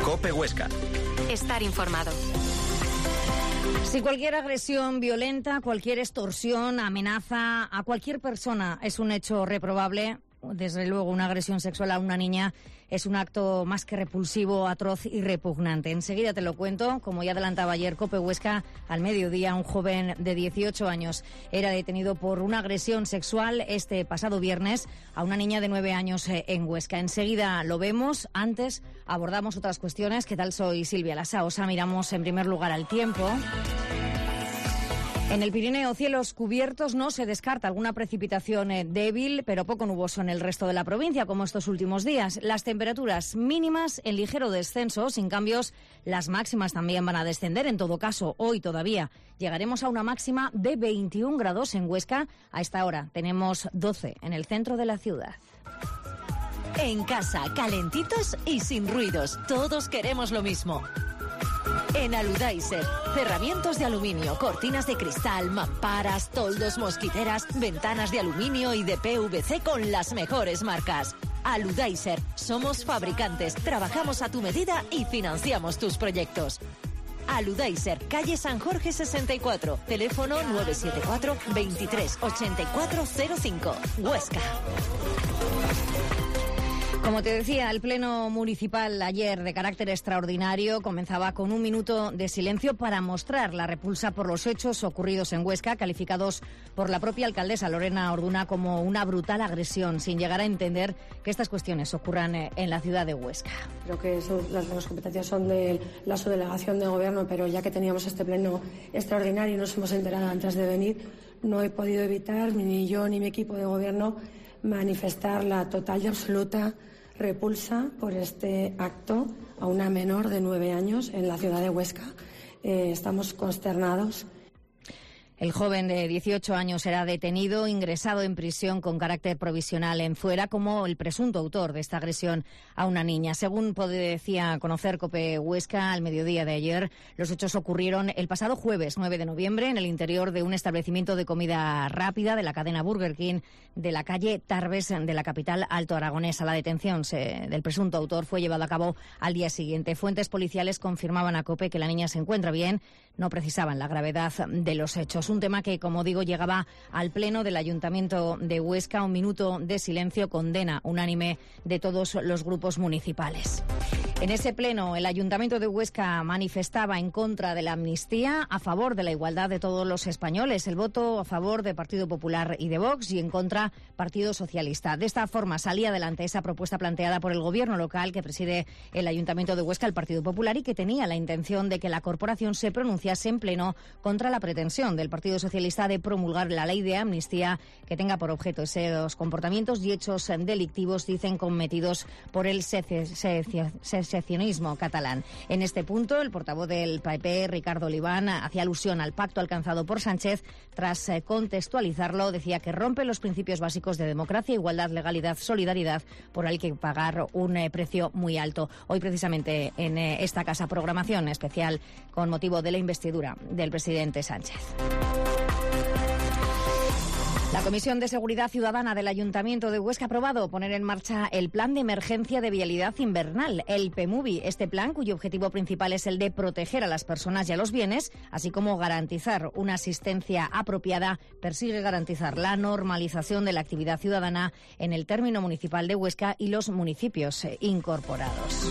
COPE Huesca. Estar informado. Si cualquier agresión violenta, cualquier extorsión, amenaza a cualquier persona es un hecho reprobable, desde luego una agresión sexual a una niña es un acto más que repulsivo, atroz y repugnante. Enseguida te lo cuento. Como ya adelantaba ayer COPE Huesca, al mediodía un joven de 18 años era detenido por una agresión sexual este pasado viernes a una niña de 9 años en Huesca. Enseguida lo vemos. Antes abordamos otras cuestiones. ¿Qué tal? Soy Silvia Lasaosa. Miramos en primer lugar al tiempo. En el Pirineo, cielos cubiertos, no se descarta alguna precipitación débil, pero poco nuboso en el resto de la provincia, como estos últimos días. Las temperaturas mínimas en ligero descenso, sin cambios, las máximas también van a descender. En todo caso, hoy todavía llegaremos a una máxima de 21 grados en Huesca. A esta hora tenemos 12 en el centro de la ciudad. En casa, calentitos y sin ruidos. Todos queremos lo mismo. En Aludaiser, cerramientos de aluminio, cortinas de cristal, mamparas, toldos, mosquiteras, ventanas de aluminio y de PVC con las mejores marcas. Aludaiser, somos fabricantes, trabajamos a tu medida y financiamos tus proyectos. Aludaiser, calle San Jorge 64, teléfono 974 23 8405, Huesca. Como te decía, el Pleno Municipal ayer, de carácter extraordinario, comenzaba con un minuto de silencio para mostrar la repulsa por los hechos ocurridos en Huesca, calificados por la propia alcaldesa Lorena Orduna como una brutal agresión, sin llegar a entender que estas cuestiones ocurran en la ciudad de Huesca. Creo que las competencias son de la subdelegación de gobierno, pero ya que teníamos este pleno extraordinario y nos hemos enterado antes de venir, no he podido evitar, ni yo ni mi equipo de gobierno, manifestar la total y absoluta repulsa por este acto a una menor de 9 años en la ciudad de Huesca. Estamos consternados. El joven de 18 años será detenido, ingresado en prisión con carácter provisional en Zuera como el presunto autor de esta agresión a una niña. Según decía conocer COPE Huesca al mediodía de ayer, los hechos ocurrieron el pasado jueves 9 de noviembre en el interior de un establecimiento de comida rápida de la cadena Burger King de la calle Tarbes de la capital alto aragonesa. La detención del presunto autor fue llevada a cabo al día siguiente. Fuentes policiales confirmaban a COPE que la niña se encuentra bien, no precisaban la gravedad de los hechos. Un tema que, como digo, llegaba al Pleno del Ayuntamiento de Huesca. Un minuto de silencio, condena unánime de todos los grupos municipales. En ese pleno, el Ayuntamiento de Huesca manifestaba en contra de la amnistía, a favor de la igualdad de todos los españoles. El voto a favor de Partido Popular y de Vox y en contra Partido Socialista. De esta forma salía adelante esa propuesta planteada por el Gobierno local que preside el Ayuntamiento de Huesca, el Partido Popular, y que tenía la intención de que la corporación se pronunciase en pleno contra la pretensión del Partido Socialista de promulgar la ley de amnistía que tenga por objeto esos comportamientos y hechos delictivos, dicen, cometidos por el secesionismo catalán. En este punto, el portavoz del PP, Ricardo Oliván, hacía alusión al pacto alcanzado por Sánchez. Tras contextualizarlo, decía que rompe los principios básicos de democracia, igualdad, legalidad, solidaridad, por el que pagar un precio muy alto. Hoy, precisamente, en esta casa, programación especial con motivo de la investidura del presidente Sánchez. La Comisión de Seguridad Ciudadana del Ayuntamiento de Huesca ha aprobado poner en marcha el Plan de Emergencia de Vialidad Invernal, el PEMUVI. Este plan, cuyo objetivo principal es el de proteger a las personas y a los bienes, así como garantizar una asistencia apropiada, persigue garantizar la normalización de la actividad ciudadana en el término municipal de Huesca y los municipios incorporados.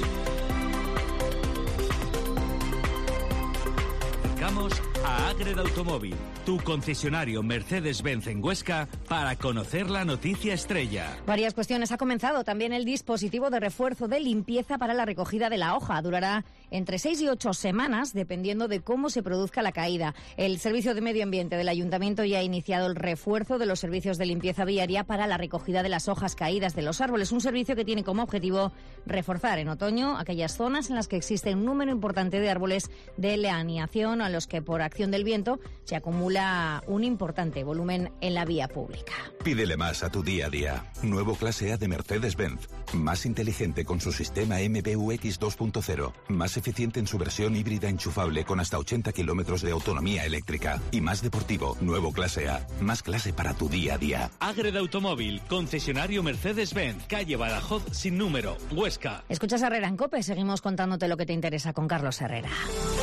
Vamos a Agreda Automóvil, tu concesionario Mercedes-Benz en Huesca, para conocer la noticia estrella. Varias cuestiones. Ha comenzado también el dispositivo de refuerzo de limpieza para la recogida de la hoja. Durará entre 6 y 8 semanas, dependiendo de cómo se produzca la caída. El Servicio de Medio Ambiente del Ayuntamiento ya ha iniciado el refuerzo de los servicios de limpieza viaria para la recogida de las hojas caídas de los árboles. Un servicio que tiene como objetivo reforzar en otoño aquellas zonas en las que existe un número importante de árboles de leaniación a los que por accidente acción del viento, se acumula un importante volumen en la vía pública. Pídele más a tu día a día. Nuevo clase A de Mercedes-Benz. Más inteligente con su sistema MBUX 2.0. Más eficiente en su versión híbrida enchufable con hasta 80 kilómetros de autonomía eléctrica. Y más deportivo. Nuevo clase A. Más clase para tu día a día. Ágreda Automóvil, concesionario Mercedes-Benz, calle Badajoz sin número, Huesca. Escuchas Herrera en COPE, seguimos contándote lo que te interesa con Carlos Herrera.